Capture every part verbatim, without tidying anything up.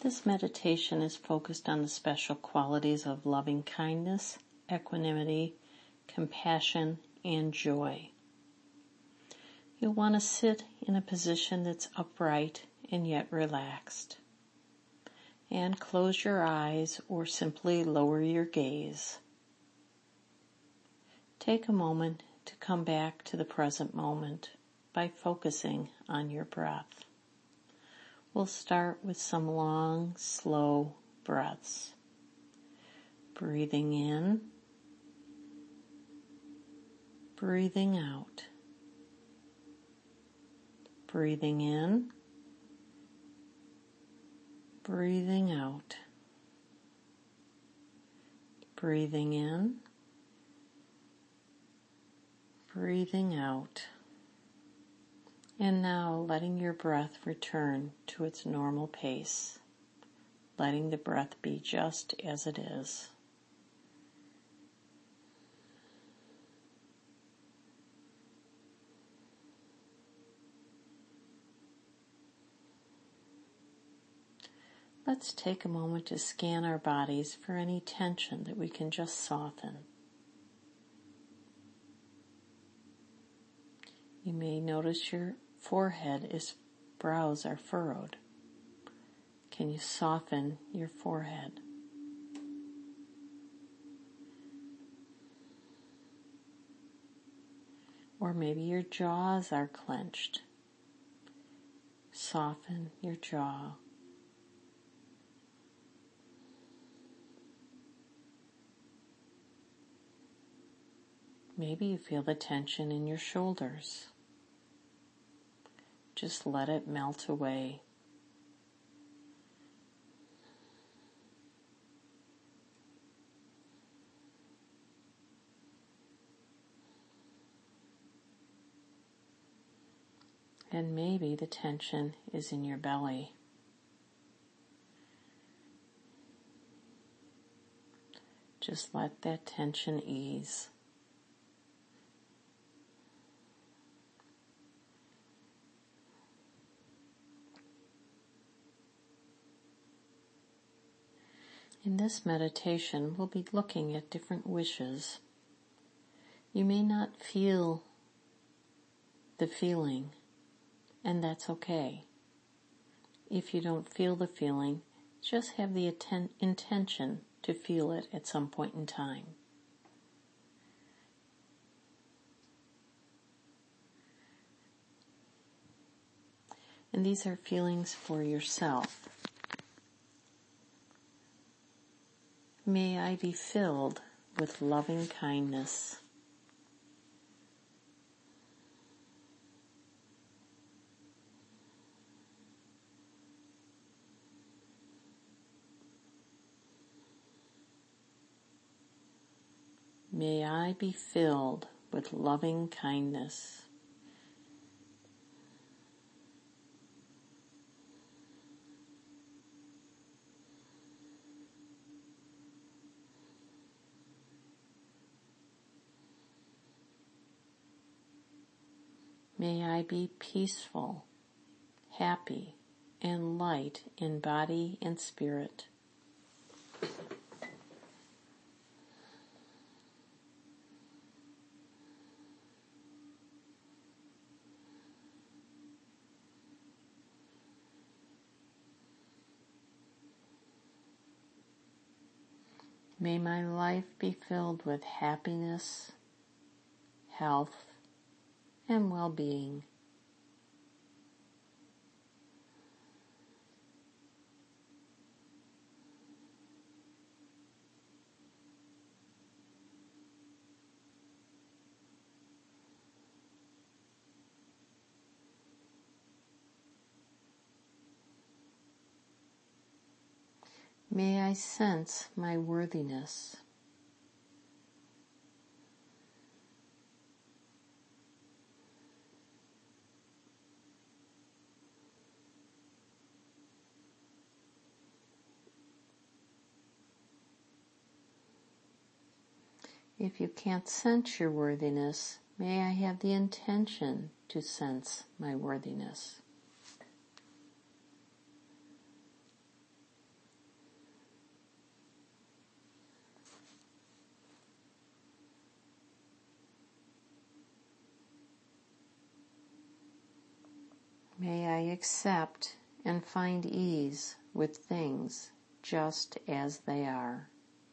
This meditation is focused on the special qualities of loving kindness, equanimity, compassion, and joy. You'll want to sit in a position that's upright and yet relaxed. And close your eyes or simply lower your gaze. Take a moment to come back to the present moment by focusing on your breath. We'll start with some long, slow breaths. Breathing in, breathing out. Breathing in, breathing out. Breathing in, breathing out. And now letting your breath return to its normal pace, letting the breath be just as it is. Let's take a moment to scan our bodies for any tension that we can just soften. You may notice your forehead is, brows are furrowed. Can you soften your forehead? Or maybe your jaws are clenched. Soften your jaw. Maybe you feel the tension in your shoulders. Just let it melt away. And maybe the tension is in your belly. Just let that tension ease. In this meditation, we'll be looking at different wishes. You may not feel the feeling, and that's okay. If you don't feel the feeling, just have the atten- intention to feel it at some point in time. And these are feelings for yourself. May I be filled with loving kindness. May I be filled with loving kindness. May I be peaceful, happy, and light in body and spirit. May my life be filled with happiness, health, and well-being. May I sense my worthiness. If you can't sense your worthiness, may I have the intention to sense my worthiness. I accept and find ease with things just as they are.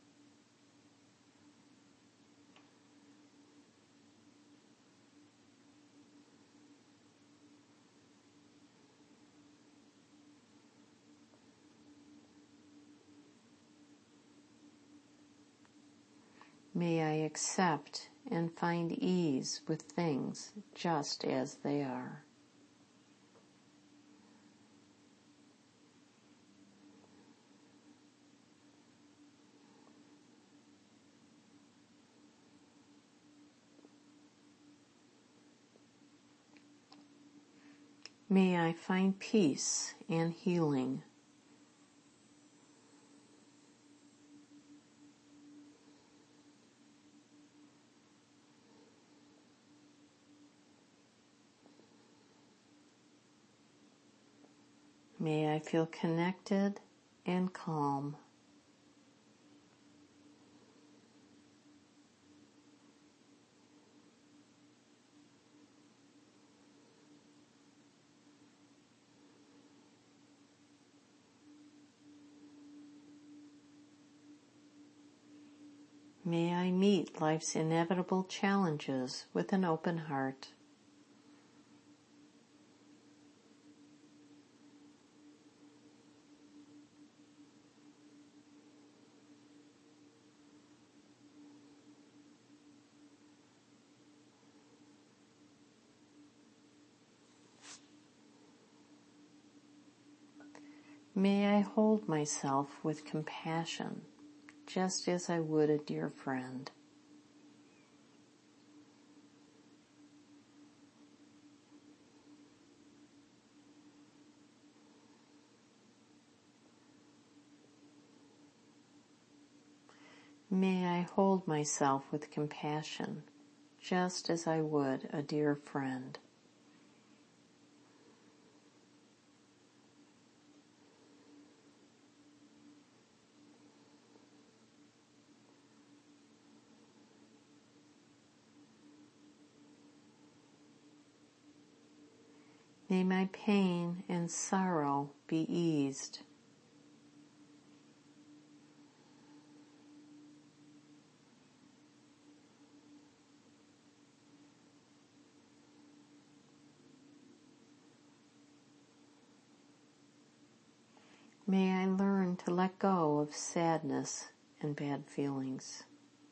May I accept and find ease with things just as they are. May I find peace and healing. May I feel connected and calm. May I meet life's inevitable challenges with an open heart. May I hold myself with compassion, just as I would a dear friend. May I hold myself with compassion, just as I would a dear friend. May my pain and sorrow be eased. May I learn to let go of sadness and bad feelings.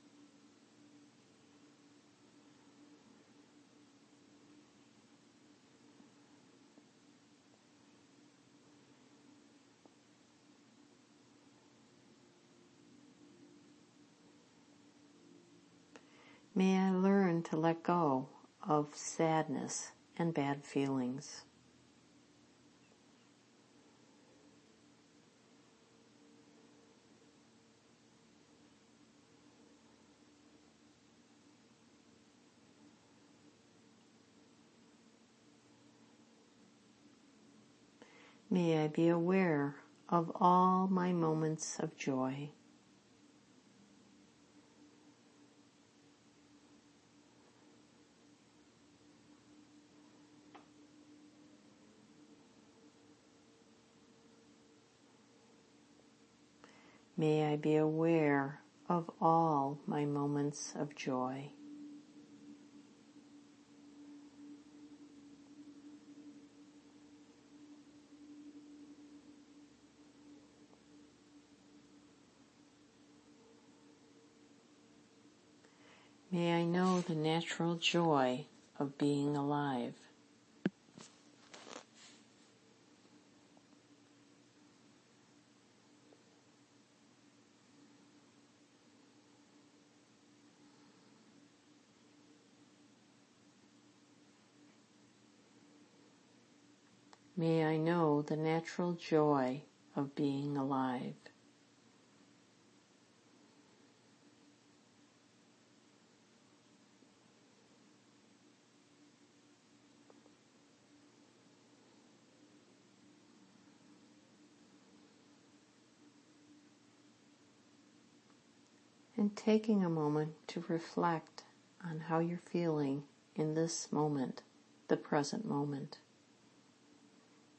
May I learn to let go of sadness and bad feelings. May I be aware of all my moments of joy. May I be aware of all my moments of joy. May I know the natural joy of being alive. May I know the natural joy of being alive. And taking a moment to reflect on how you're feeling in this moment, the present moment.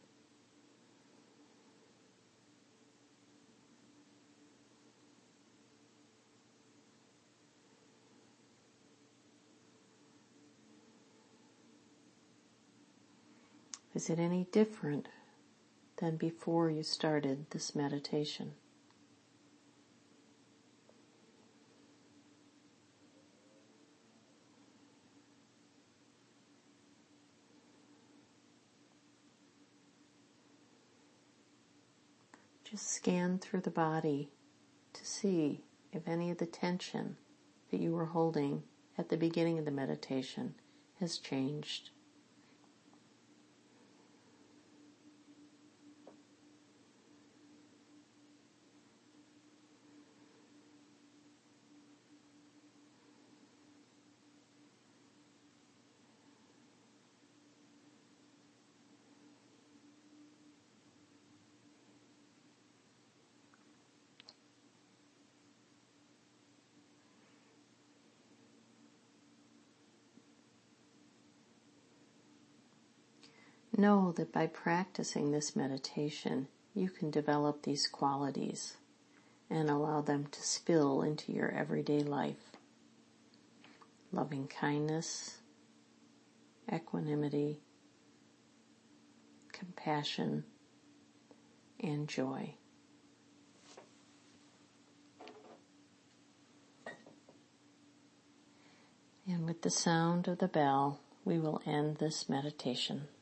Is it any different than before you started this meditation? Just scan through the body to see if any of the tension that you were holding at the beginning of the meditation has changed. Know that by practicing this meditation, you can develop these qualities and allow them to spill into your everyday life. Loving kindness, equanimity, compassion, and joy. And with the sound of the bell, we will end this meditation.